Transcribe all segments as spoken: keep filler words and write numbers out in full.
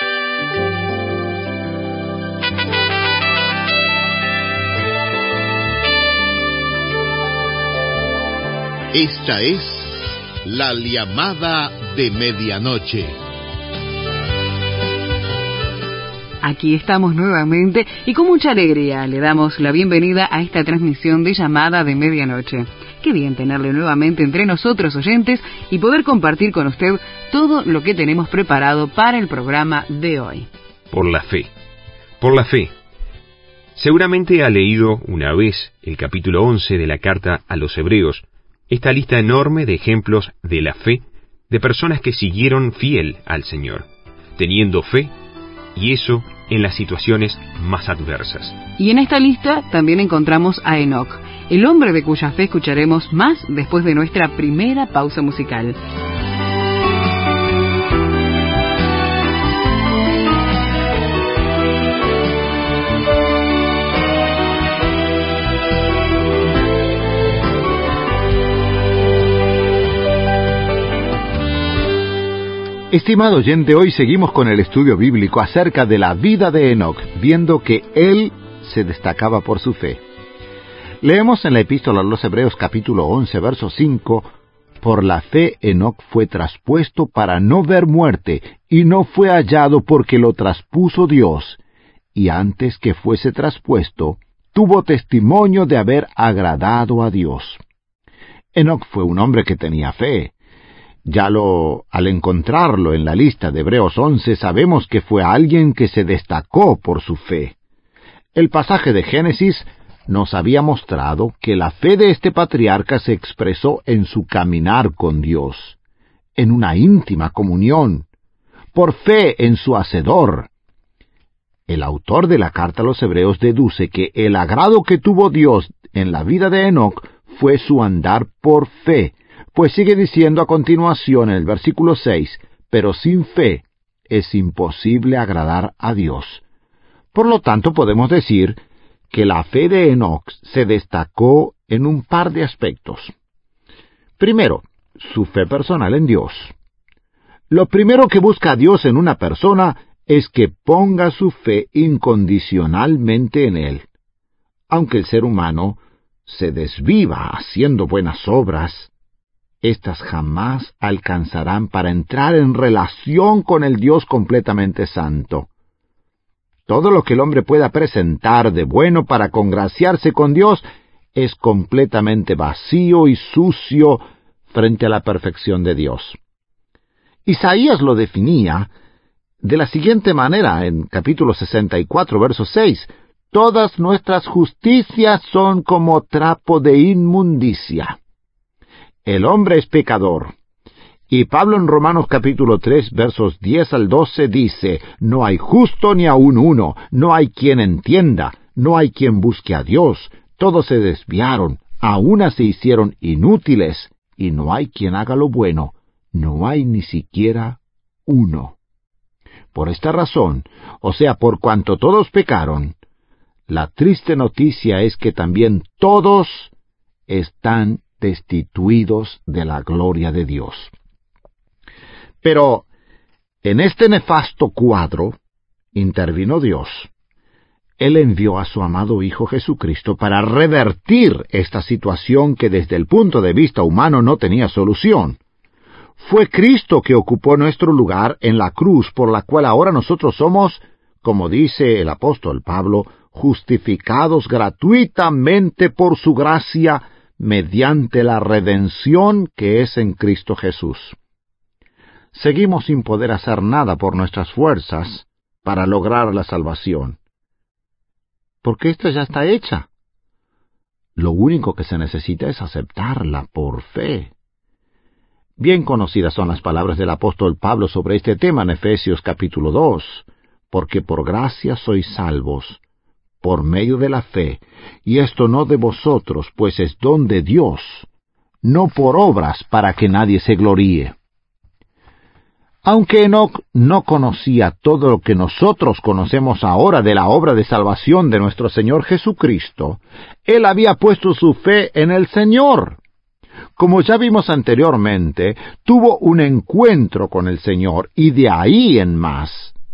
Esta es la llamada de medianoche. Aquí estamos nuevamente y con mucha alegría le damos la bienvenida a esta transmisión de llamada de medianoche. Qué bien tenerle nuevamente entre nosotros, oyentes, y poder compartir con usted todo lo que tenemos preparado para el programa de hoy. Por la fe. Por la fe. Seguramente ha leído una vez el capítulo once de la carta a los Hebreos, esta lista enorme de ejemplos de la fe de personas que siguieron fiel al Señor, teniendo fe, y eso en las situaciones más adversas. Y en esta lista también encontramos a Enoc, el hombre de cuya fe escucharemos más después de nuestra primera pausa musical. Estimado oyente, hoy seguimos con el estudio bíblico acerca de la vida de Enoc, viendo que él se destacaba por su fe. Leemos en la epístola a los Hebreos capítulo once, verso cinco, «Por la fe Enoc fue traspuesto para no ver muerte, y no fue hallado porque lo traspuso Dios, y antes que fuese traspuesto, tuvo testimonio de haber agradado a Dios». Enoc fue un hombre que tenía fe. Ya lo, al encontrarlo en la lista de Hebreos once, sabemos que fue alguien que se destacó por su fe. El pasaje de Génesis nos había mostrado que la fe de este patriarca se expresó en su caminar con Dios, en una íntima comunión, por fe en su Hacedor. El autor de la carta a los Hebreos deduce que el agrado que tuvo Dios en la vida de Enoc fue su andar por fe, pues sigue diciendo a continuación en el versículo seis, «Pero sin fe es imposible agradar a Dios». Por lo tanto, podemos decir que la fe de Enoc se destacó en un par de aspectos. Primero, su fe personal en Dios. Lo primero que busca Dios en una persona es que ponga su fe incondicionalmente en Él. Aunque el ser humano se desviva haciendo buenas obras, estas jamás alcanzarán para entrar en relación con el Dios completamente santo. Todo lo que el hombre pueda presentar de bueno para congraciarse con Dios es completamente vacío y sucio frente a la perfección de Dios. Isaías lo definía de la siguiente manera en capítulo sesenta y cuatro, verso seis, «Todas nuestras justicias son como trapo de inmundicia». El hombre es pecador. Y Pablo en Romanos capítulo tres, versos diez al doce dice, «No hay justo ni aun uno, no hay quien entienda, no hay quien busque a Dios, todos se desviaron, a una se hicieron inútiles, y no hay quien haga lo bueno, no hay ni siquiera uno». Por esta razón, o sea, por cuanto todos pecaron, la triste noticia es que también todos están destituidos de la gloria de Dios. Pero en este nefasto cuadro intervino Dios. Él envió a su amado Hijo Jesucristo para revertir esta situación que desde el punto de vista humano no tenía solución. Fue Cristo que ocupó nuestro lugar en la cruz, por la cual ahora nosotros somos, como dice el apóstol Pablo, justificados gratuitamente por su gracia, mediante la redención que es en Cristo Jesús. Seguimos sin poder hacer nada por nuestras fuerzas para lograr la salvación, porque esta ya está hecha. Lo único que se necesita es aceptarla por fe. Bien conocidas son las palabras del apóstol Pablo sobre este tema en Efesios capítulo dos, «Porque por gracia sois salvos, por medio de la fe, y esto no de vosotros, pues es don de Dios, no por obras para que nadie se gloríe». Aunque Enoc no conocía todo lo que nosotros conocemos ahora de la obra de salvación de nuestro Señor Jesucristo, él había puesto su fe en el Señor. Como ya vimos anteriormente, tuvo un encuentro con el Señor, y de ahí en más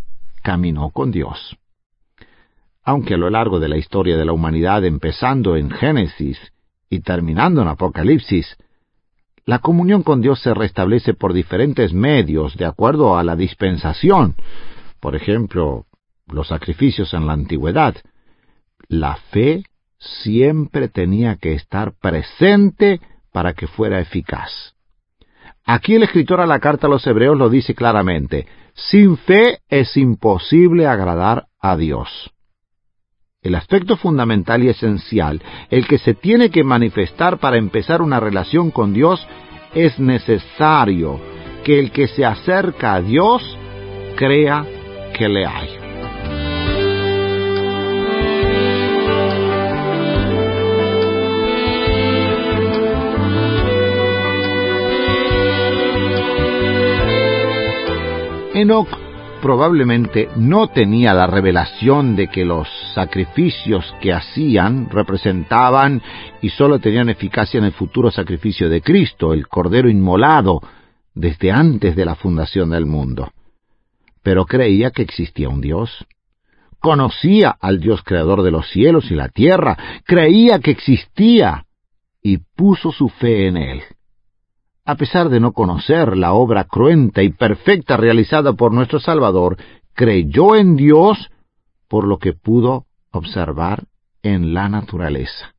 caminó con Dios. Aunque a lo largo de la historia de la humanidad, empezando en Génesis y terminando en Apocalipsis, la comunión con Dios se restablece por diferentes medios de acuerdo a la dispensación. Por ejemplo, los sacrificios en la antigüedad. La fe siempre tenía que estar presente para que fuera eficaz. Aquí el escritor a la carta a los Hebreos lo dice claramente: sin fe es imposible agradar a Dios. El aspecto fundamental y esencial, el que se tiene que manifestar para empezar una relación con Dios, es necesario que el que se acerca a Dios crea que le hay. Enoc probablemente no tenía la revelación de que los sacrificios que hacían representaban y solo tenían eficacia en el futuro sacrificio de Cristo, el Cordero inmolado, desde antes de la fundación del mundo. Pero creía que existía un Dios. Conocía al Dios creador de los cielos y la tierra, creía que existía y puso su fe en Él. A pesar de no conocer la obra cruenta y perfecta realizada por nuestro Salvador, creyó en Dios por lo que pudo observar en la naturaleza.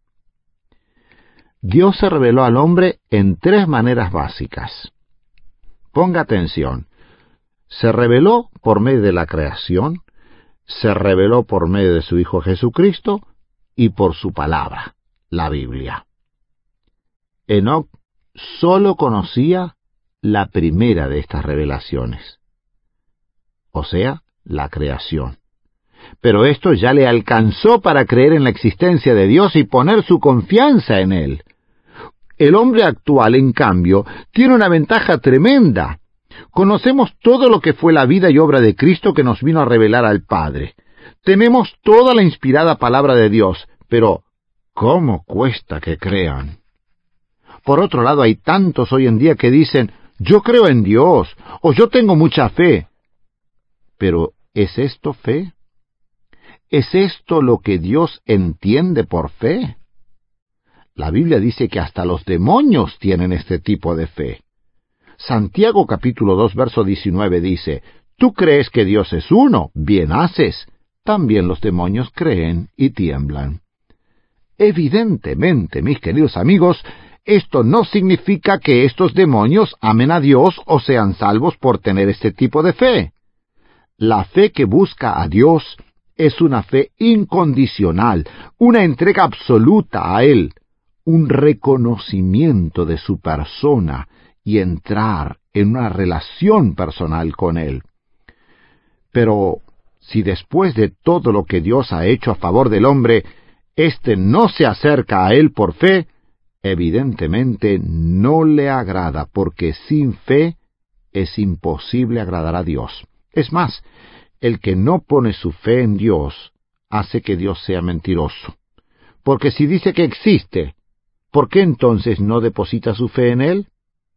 Dios se reveló al hombre en tres maneras básicas. Ponga atención. Se reveló por medio de la creación, se reveló por medio de su Hijo Jesucristo y por su palabra, la Biblia. Enoc solo conocía la primera de estas revelaciones, o sea, la creación. Pero esto ya le alcanzó para creer en la existencia de Dios y poner su confianza en Él. El hombre actual, en cambio, tiene una ventaja tremenda. Conocemos todo lo que fue la vida y obra de Cristo que nos vino a revelar al Padre. Tenemos toda la inspirada palabra de Dios, pero ¿cómo cuesta que crean? Por otro lado, hay tantos hoy en día que dicen, yo creo en Dios, o yo tengo mucha fe. Pero, ¿es esto fe? ¿Es esto lo que Dios entiende por fe? La Biblia dice que hasta los demonios tienen este tipo de fe. Santiago capítulo dos, verso diecinueve dice, tú crees que Dios es uno, bien haces. También los demonios creen y tiemblan. Evidentemente, mis queridos amigos, esto no significa que estos demonios amen a Dios o sean salvos por tener este tipo de fe. La fe que busca a Dios es una fe incondicional, una entrega absoluta a Él, un reconocimiento de su persona y entrar en una relación personal con Él. Pero si después de todo lo que Dios ha hecho a favor del hombre, éste no se acerca a Él por fe, evidentemente no le agrada, porque sin fe es imposible agradar a Dios. Es más, el que no pone su fe en Dios hace que Dios sea mentiroso. Porque si dice que existe, ¿por qué entonces no deposita su fe en Él?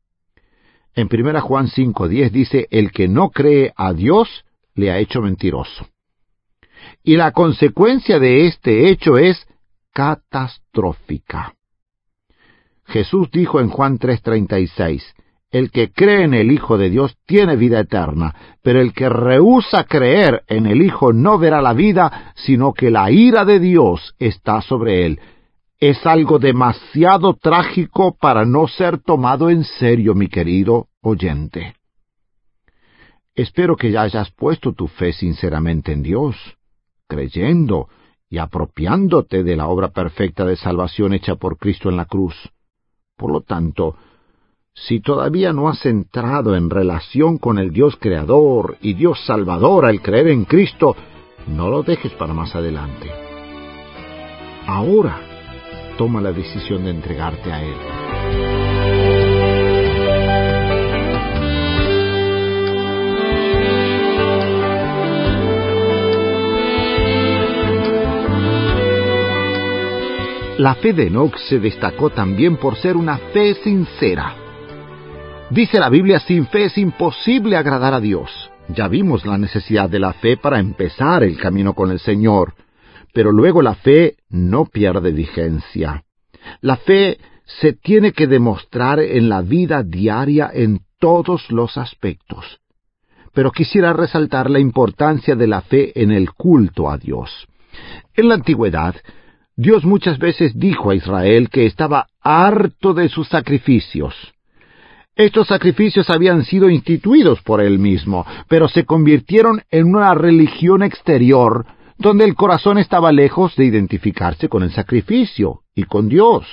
En primera Juan cinco diez dice, el que no cree a Dios le ha hecho mentiroso. Y la consecuencia de este hecho es catastrófica. Jesús dijo en Juan tres treinta y seis, el que cree en el Hijo de Dios tiene vida eterna, pero el que rehúsa creer en el Hijo no verá la vida, sino que la ira de Dios está sobre él. Es algo demasiado trágico para no ser tomado en serio, mi querido oyente. Espero que ya hayas puesto tu fe sinceramente en Dios, creyendo y apropiándote de la obra perfecta de salvación hecha por Cristo en la cruz. Por lo tanto, si todavía no has entrado en relación con el Dios Creador y Dios Salvador al creer en Cristo, no lo dejes para más adelante. Ahora, toma la decisión de entregarte a Él. La fe de Enoc se destacó también por ser una fe sincera. Dice la Biblia, sin fe es imposible agradar a Dios. Ya vimos la necesidad de la fe para empezar el camino con el Señor, pero luego la fe no pierde vigencia. La fe se tiene que demostrar en la vida diaria en todos los aspectos. Pero quisiera resaltar la importancia de la fe en el culto a Dios. En la antigüedad, Dios muchas veces dijo a Israel que estaba harto de sus sacrificios. Estos sacrificios habían sido instituidos por Él mismo, pero se convirtieron en una religión exterior, donde el corazón estaba lejos de identificarse con el sacrificio y con Dios.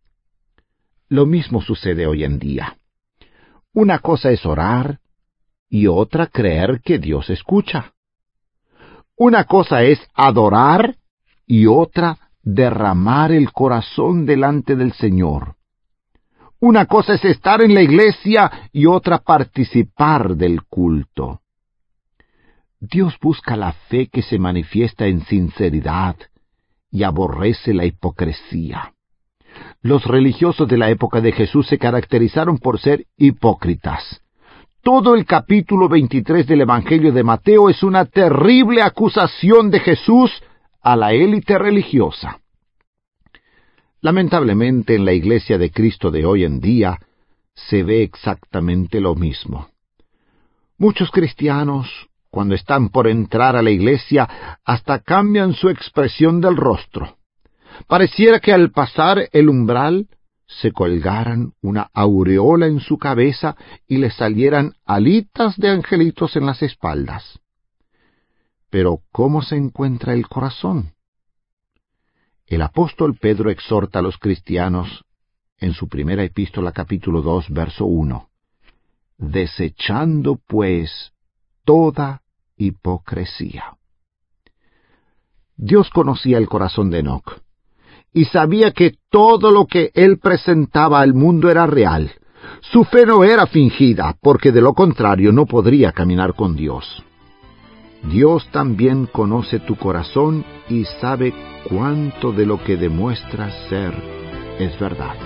Lo mismo sucede hoy en día. Una cosa es orar y otra creer que Dios escucha. Una cosa es adorar y otra derramar el corazón delante del Señor. Una cosa es estar en la iglesia y otra participar del culto. Dios busca la fe que se manifiesta en sinceridad y aborrece la hipocresía. Los religiosos de la época de Jesús se caracterizaron por ser hipócritas. Todo el capítulo veintitrés del Evangelio de Mateo es una terrible acusación de Jesús a la élite religiosa. Lamentablemente, en la Iglesia de Cristo de hoy en día se ve exactamente lo mismo. Muchos cristianos, cuando están por entrar a la iglesia, hasta cambian su expresión del rostro. Pareciera que al pasar el umbral se colgaran una aureola en su cabeza y le salieran alitas de angelitos en las espaldas. Pero ¿cómo se encuentra el corazón? El apóstol Pedro exhorta a los cristianos en su primera epístola, capítulo dos, verso uno. Desechando, pues, toda hipocresía. Dios conocía el corazón de Enoc y sabía que todo lo que él presentaba al mundo era real. Su fe no era fingida, porque de lo contrario no podría caminar con Dios. Dios también conoce tu corazón y sabe cuánto de lo que demuestras ser es verdad.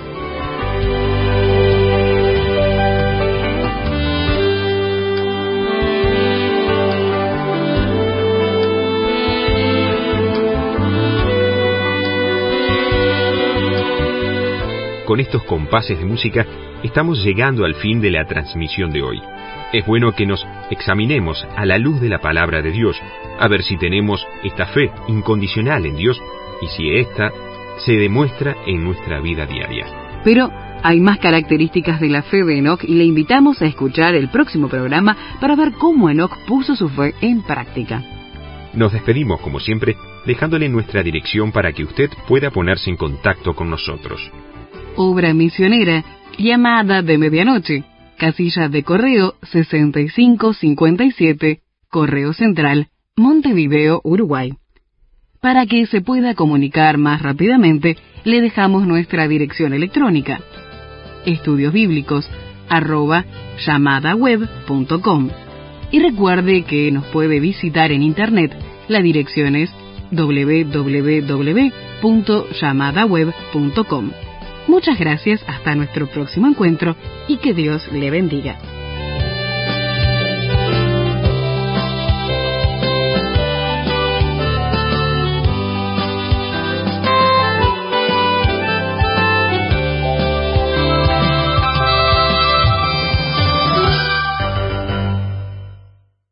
Con estos compases de música estamos llegando al fin de la transmisión de hoy. Es bueno que nos examinemos a la luz de la palabra de Dios, a ver si tenemos esta fe incondicional en Dios y si ésta se demuestra en nuestra vida diaria. Pero hay más características de la fe de Enoc y le invitamos a escuchar el próximo programa para ver cómo Enoc puso su fe en práctica. Nos despedimos, como siempre, dejándole nuestra dirección para que usted pueda ponerse en contacto con nosotros. Obra misionera, llamada de medianoche, casilla de correo sesenta y cinco cincuenta y siete, Correo Central, Montevideo, Uruguay. Para que se pueda comunicar más rápidamente, le dejamos nuestra dirección electrónica, estudiosbíblicos arroba llamadaweb punto com. Y recuerde que nos puede visitar en internet, la dirección es doble u doble u doble u punto llamadaweb punto com. Muchas gracias, hasta nuestro próximo encuentro y que Dios le bendiga.